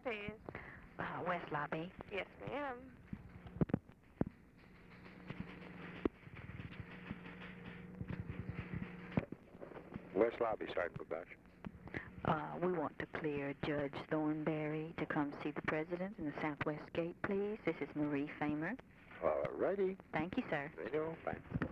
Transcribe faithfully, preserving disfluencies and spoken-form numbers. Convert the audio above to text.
upstairs. Uh, West Lobby. Yes, ma'am. West Lobby, Sergeant Babach. Uh, we want to clear Judge Thornberry to come see the President in the Southwest Gate, please. This is Marie Famer. All righty. Thank you, sir. There you go. Bye.